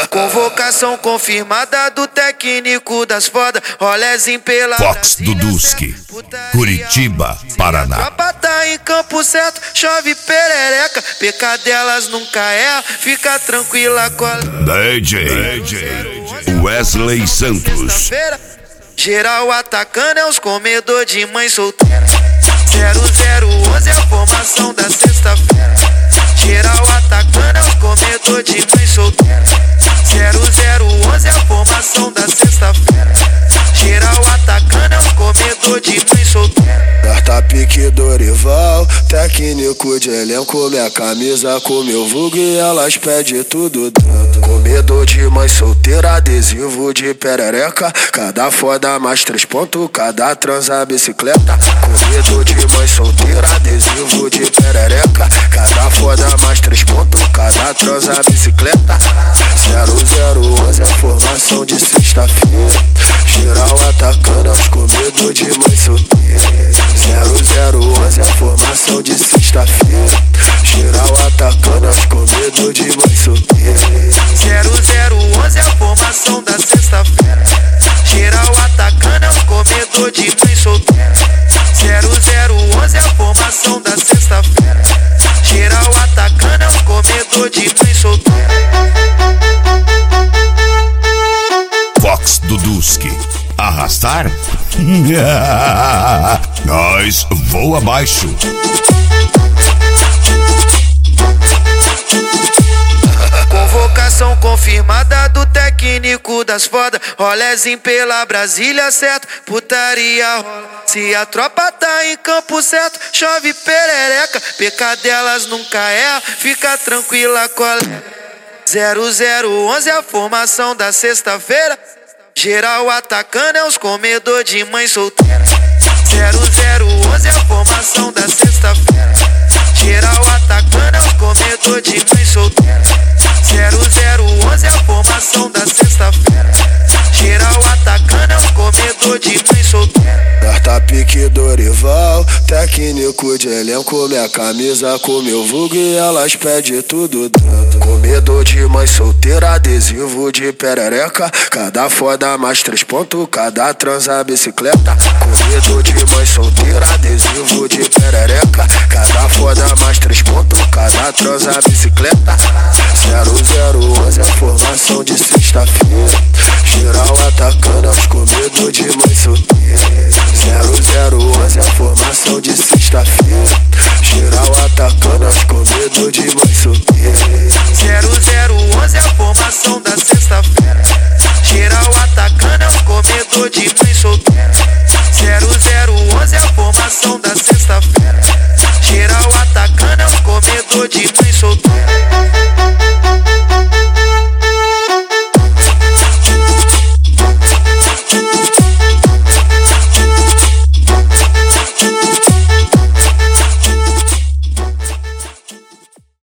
Convocação confirmada do técnico das foda. Rolezinho pela Fox Duduski, Curitiba, Paraná. Tropa tá em campo certo, chove perereca. Pecadelas nunca erra, fica tranquila com a DJ Wesley Santos. Geral atacando é os comedor de mãe solteira. 0011 é a formação da sexta-feira. Geral atacando é os comedor de mãe solteira. 0011 é a formação da sexta-feira. Geral atacando é os comedor de mãe solteira. Carta pique Dorival, técnico de elenco. Minha camisa com meu vulgo e elas pedem tudo dentro. Comedor de mãe solteira, adesivo de perereca. Cada foda mais 3 pontos, cada transa bicicleta. Comedor de mãe solteira, adesivo de perereca. Cada foda mais 3 pontos, cada transa bicicleta. 0011 é formação de sexta-feira. Geral atacando aos comedor de mãe solteira. 0011 é formação de sexta-feira. Geral atacando aos comedor de mãe solteira. 0011 é a formação da sexta-feira. Geral atacando aos comedor de mãe solteira. 0011 é a formação da sexta-feira. Geral atacando aos comedor de mãe solteira. Fox Duduski. Arrastar? Nós voa abaixo. Convocação confirmada do técnico das foda. Rolezinho pela Brasília, certo? Putaria rola. Se a tropa tá em campo certo, chove perereca. Pecadelas nunca erra, fica tranquila, colega. 0011 é a formação da sexta-feira. Geral atacando é os comedor de mãe solteira. 0011 é a formação da sexta-feira. Geral atacando é os comedor de mãe solteira. 0011 é a formação da sexta-feira. Geral atacando é os comedor de mãe solteira. Carta pique Dorival, técnico de elenco. Minha camisa com meu vulgo e elas pedem tudo dentro. Comedor de mãe solteira, adesivo de perereca. Cada foda mais 3 pontos, cada transa bicicleta. Comedor de mãe solteira, adesivo de perereca. Cada foda mais 3 pontos, cada transa bicicleta. 0011 é formação de sexta-feira. Geral atacando aos comedor de mãe solteira. 0011 é formação de sexta-feira.